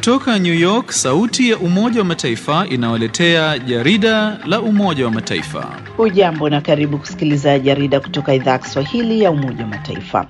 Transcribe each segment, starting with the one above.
Kutoka New York, sauti ya Umoja wa Mataifa inawaletea jarida la Umoja wa Mataifa. Hujambo na karibu kusikiliza jarida kutoka idhaa ya Kiswahili ya Umoja wa Mataifa.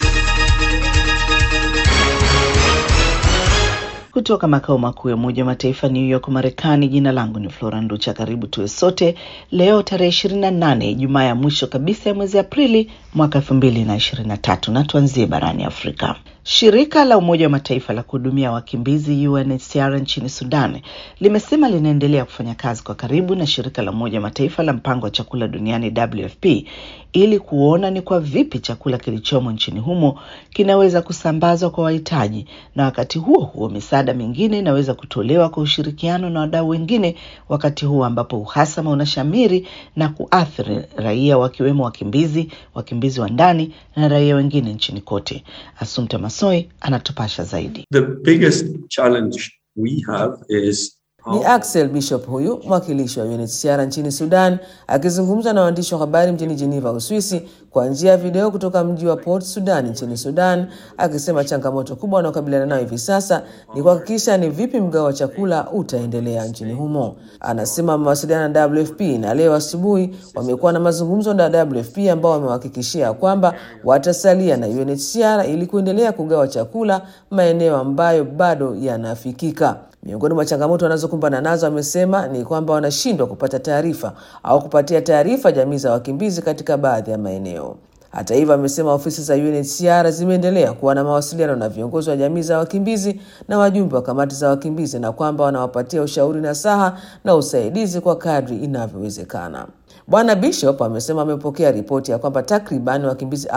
Kutoka makao makuu ya Umoja wa Mataifa New York, Marekani, jina langu ni Flora Nducha. Karibu tuwe sote leo tarehe 28, Ijumaa ya mwisho kabisa ya mwezi Aprili mwaka 2023, na tuanzie barani Afrika. Shirika la Umoja wa Mataifa la kuhudumia wakimbizi UNHCR nchini Sudan limesema linaendelea kufanya kazi kwa karibu na shirika la Umoja wa Mataifa la mpango wa chakula duniani WFP ili kuona ni kwa vipi chakula kilichomo nchini humo kinaweza kusambazwa kwa wahitaji, na wakati huo huo misaada mingine inaweza kutolewa kwa ushirikiano na wadau wengine, wakati huo ambapo uhasama unashamiri na kuathiri raia wakiwemo wakimbizi wa ndani na raia wengine nchini kote. Assumpta Massoi anatupasha zaidi. The biggest challenge we have is ni Axel Bishop, huyu mwakilishi wa UNHCR nchini Sudan, akizungumza na waandishi wa habari mjini Geneva, Uswisi, kwa njia ya video kutoka mji wa Port Sudan nchini Sudan, akisema changamoto kubwa wanayokabiliana nayo hivi sasa ni kuhakikisha ni vipi mgao wa chakula utaendelea nchini humo. Anasema mawasiliano na WFP na leo asubuhi wamekuwa na mazungumzo na WFP ambao wamewahakikishia kwamba watasalia na UNHCR ili kuendelea kugawa chakula maeneo ambayo bado yanafikika. Miongoni mwa changamoto wanazokumbana nazo, amesema, ni kwamba wanashindwa kupata taarifa au kupatia taarifa jamii za wakimbizi katika baadhi ya maeneo. Hata hivyo, amesema ofisi za UNHCR zimeendelea kuwa na mawasiliano na viongozi wa jamii za wakimbizi na wajumbe wa kamati za wakimbizi, na kwamba wanawapatia ushauri nasaha na usaidizi kwa kadri inavyowezekana. Bwana Bishop amesema amepokea ripoti ya kwamba takriban wakimbizi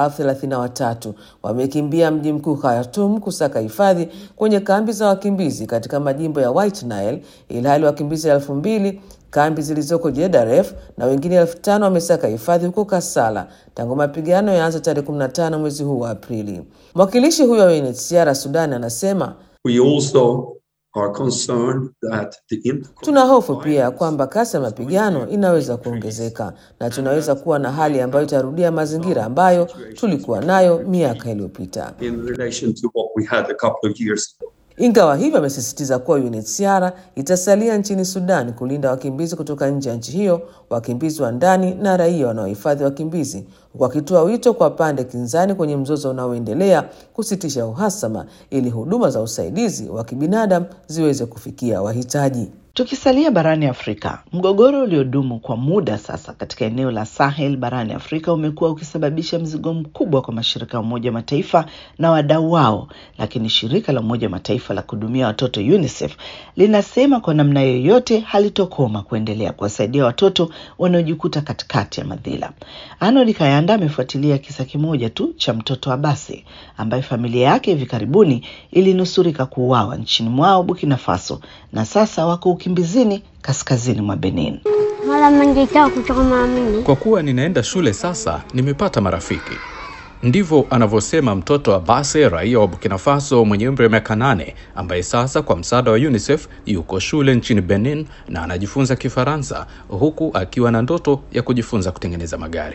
33 wamekimbia mji mkuu Khartoum kusaka hifadhi kwenye kambi za wakimbizi katika majimbo ya White Nile, ilhali wakimbizi 2,000 kambi zilizoko Jedaref na wengine 5,000 wamesaka hifadhi huko Kasala tangu mapigano yaanza tarehe 15 mwezi huu wa Aprili. Mwakilishi huyo wa UNHCR Sudan anasema, we also are concerned that tuna hofu pia kwamba kasi ya mapigano inaweza kuongezeka na tunaweza kuwa na hali ambayo itarudia mazingira ambayo tulikuwa nayo miaka iliyopita. In relation to what we had a couple of years ago. Ingawa hivyo, amesisitiza kuwa UNHCR itasalia nchini Sudan kulinda wakimbizi kutoka nje ya nchi hiyo, wakimbizi wa ndani na raia wanaohifadhi wakimbizi, wakitoa wito kwa pande kinzani kwenye mzozo unaoendelea kusitisha uhasama ili huduma za usaidizi wa kibinadamu ziweze kufikia wahitaji. Tukisalia barani Afrika, mgogoro uliodumu kwa muda sasa katika eneo la Sahel barani Afrika umekuwa ukisababisha mzigo mkubwa kwa mashirika ya Umoja wa Mataifa na wadau wao, lakini shirika la Umoja wa Mataifa la kuhudumia watoto UNICEF linasema kwa namna yoyote halitokoma kuendelea kuwasaidia watoto wanaojikuta katikati ya madhila. Arnold Kayanda amefuatilia kisa kimoja tu cha mtoto Abasi ambaye familia yake hivi karibuni ilinusurika kuuawa nchini mwao Burkina Faso, na sasa wako ukimbizini kaskazini mwa Benin. Kwa kuwa ninaenda shule sasa, nimepata marafiki. Ndivyo anavyosema mtoto Abasi, raia wa Burkina Faso mwenye umri wa miaka 8, ambaye sasa kwa msaada wa UNICEF yuko shule nchini Benin na anajifunza Kifaransa huku akiwa na ndoto ya kujifunza kutengeneza magari.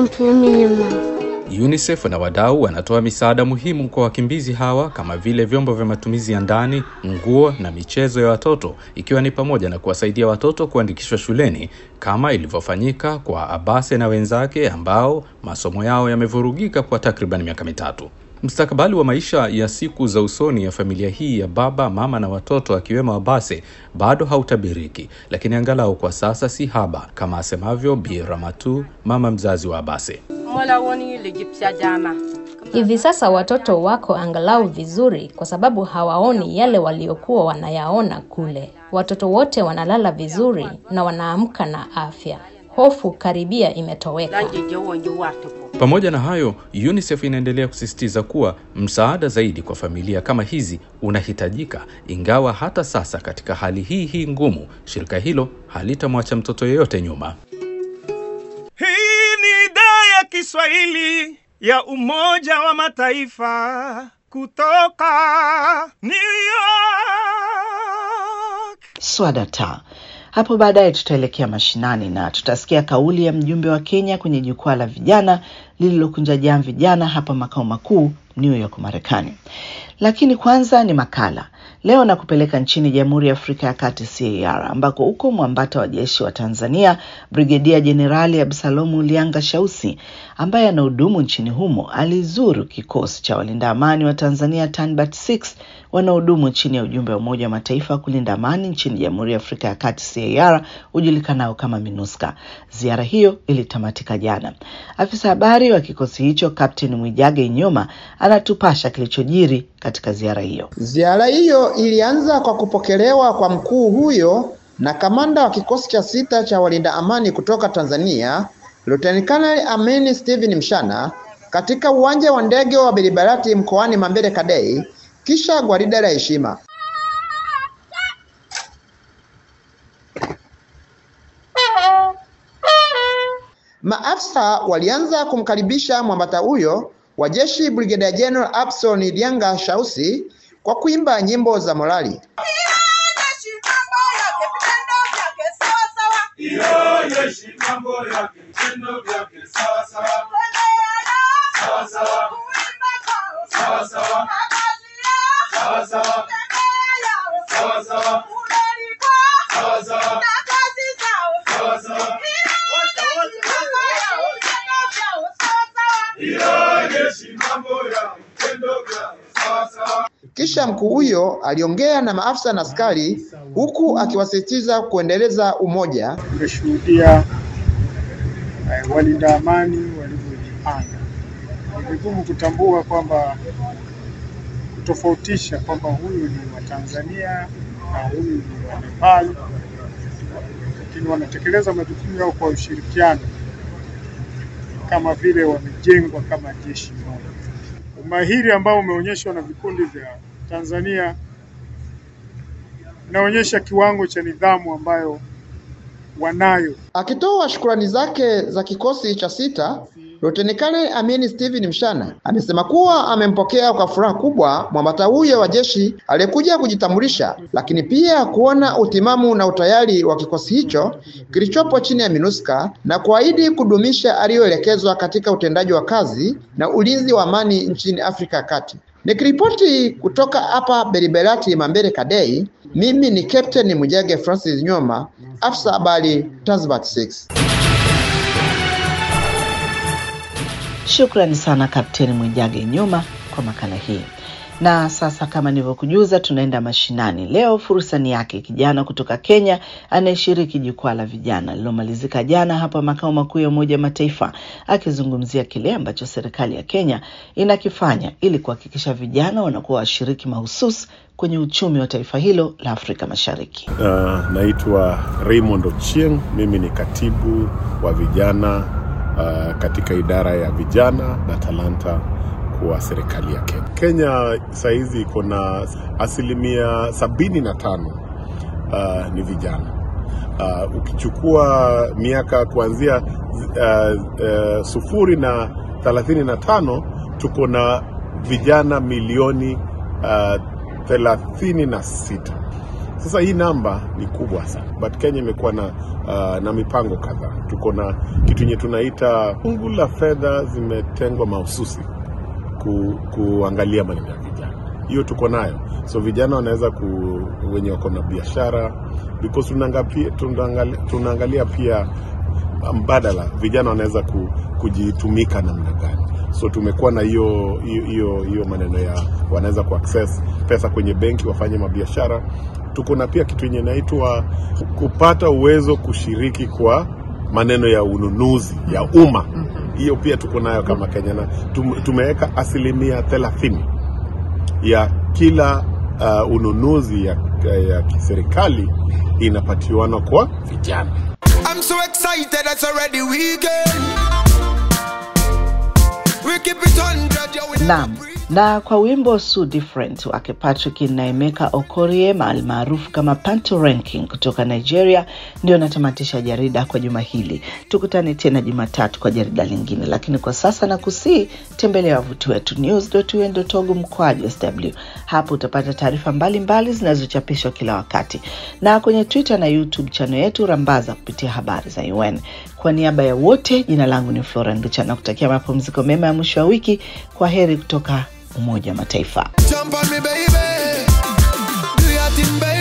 UNICEF na wadau wanatoa misaada muhimu kwa wakimbizi hawa kama vile vyombo vya matumizi ya ndani, nguo na michezo ya watoto, ikiwa ni pamoja na kuwasaidia watoto kuandikishwa shuleni kama ilivyofanyika kwa Abasi na wenzake ambao masomo yao yamevurugika kwa takriban miaka 3. Mustakabali wa maisha ya siku za usoni ya familia hii ya baba, mama na watoto akiwemo Abasi bado hautabiriki, lakini angalau kwa sasa si haba, kama asemavyo Bi Ramatu, mama mzazi wa Abasi. Hivi sasa watoto wako angalau vizuri kwa sababu hawaoni yale waliokuwa wanayaona kule. Watoto wote wanalala vizuri na wanaamka na afya. Hofu karibia imetoweka. Pamoja na hayo, UNICEF inaendelea kusisitiza kuwa msaada zaidi kwa familia kama hizi unahitajika, ingawa hata sasa katika hali hii ngumu, shirika hilo halitamwacha mtoto yeyote nyuma. Hii ni idhaa ya Kiswahili ya Umoja wa Mataifa kutoka New York. Swadata. Hapo baadaye tutaelekea mashinani na tutasikia kauli ya mjumbe wa Kenya kwenye jukwaa la vijana lililokunja jamvi jana hapa makao makuu New York, Marekani. Lakini kwanza ni makala. Leo nakupeleka nchini Jamhuri ya Afrika ya Kati CAR, ambako uko mwambata wa jeshi wa Tanzania Brigedia Jenerali Absalomu Lianga Shausi, ambaye anahudumu nchini humo, alizuru kikosi cha walinda amani wa Tanzania Tanbat 6 wanaohudumu chini ya ujumbe wa Umoja wa Mataifa kulinda amani nchini Jamhuri ya Afrika ya Kati CAR, ujulikanao kama MINUSCA. Ziara hiyo ilitamatika jana. Afisa habari wa kikosi hicho Captain Mwijage Nyoma anatupasha kilichojiri katika ziara hiyo. Ziara hiyo ilianza kwa kupokelewa kwa mkuu huyo na kamanda wa kikosi cha 6 cha walinda amani kutoka Tanzania, Lieutenant Colonel Amin Steven Mshana, katika uwanja wa ndege wa Beribarati mkoani Mambere Kadei, kisha gwaride la heshima. Maafisa walianza kumkaribisha mwambata huyo wa jeshi Brigadier General Absalom Lianga Shausi kwa kuimba nyimbo za morali. Kisha mkuu huyo aliongea na maafisa na askari huku akiwasisitiza kuendeleza umoja. Tumeshuhudia walinda amani walivyojipanga. Ni vigumu kutambua kwamba kutofautisha kwamba huyu ni wa Tanzania na huyu ni wa Nepal, lakini wanatekeleza majukumu yao kwa ushirikiano kama vile wamejengwa kama jeshi moja. Umahiri ambao umeonyeshwa na vikundi vya Tanzania inaonyesha kiwango cha nidhamu ambayo wanayo. Akitoa shukrani zake za kikosi cha 6, Lieutenant Colonel Amin Steven Mshana amesema kuwa amempokea kwa furaha kubwa mwambata huyo wa jeshi aliyekuja kujitambulisha, lakini pia kuona utimamu na utayari wa kikosi hicho kilichopo chini ya MINUSCA na kuahidi kudumisha aliyoelekezwa katika utendaji wa kazi na ulinzi wa amani nchini Afrika ya Kati. Nikiripoti kutoka hapa Beribarati Mambere Kadei, mimi ni Captain Mwijage Francis Nyoma, afisa habari Tanbat 6. Shukrani sana Kapteni Mwijage Nyuma kwa makala hii. Na sasa kama nilivyokujuza, tunaenda mashinani. Leo fursa ni yake kijana kutoka Kenya anayeshiriki jukwaa la vijana lilomalizika jana hapa makao makuu ya Umoja wa Mataifa, akizungumzia kile ambacho serikali ya Kenya inakifanya ili kuhakikisha vijana wanakuwa washiriki mahususi kwenye uchumi wa taifa hilo la Afrika Mashariki. Naitwa Raymond Ochieng, mimi ni katibu wa vijana katika idara ya vijana na talanta kwa serikali ya Kenya. Kenya saizi iko na 75% ni vijana. Ukichukua miaka kuanzia 0 na 35 tuko na vijana milioni 36. Sasa hii namba ni kubwa sana, but Kenya imekuwa na mipango kadhaa. Tuko na kitu yenye tunaita fungu la fedha zimetengwa mahususi kuangalia maneno ya vijana. Hiyo tuko nayo. So vijana wanaweza wenye wako na biashara, because tunaangalia pia mbadala, vijana wanaweza kujitumika namna gani. So tumekuwa na hiyo maneno ya wanaweza kuaccess pesa kwenye benki wafanye mabiashara. Tuko na pia kitu yenye inaitwa kupata uwezo kushiriki kwa maneno ya ununuzi ya umma. Hiyo pia tuko nayo kama Kenya, na tumeweka 30% ya kila ununuzi ya kiserikali inapatiwana kwa vijana. I'm so excited it's already weekend. We keep it 100. Naam, Na kwa wimbo So Different wake Patrick na Emeka Okorie maarufu kama Panto Ranking kutoka Nigeria, ndio natamatisha jarida kwa juma hili. Tukutane tena Jumatatu kwa jarida lingine, lakini kwa sasa nakusii tembelea wavuti wetu news.un.org/sw. Hapo utapata taarifa mbalimbali zinazochapishwa kila wakati, na kwenye Twitter na YouTube channel yetu Rambaza kupitia habari za UN. Kwa niaba ya wote, jina langu ni Flora Nducha na kutakia mapumziko mema ya mwisho wa wiki. Kwa heri kutoka Umoja wa Mataifa.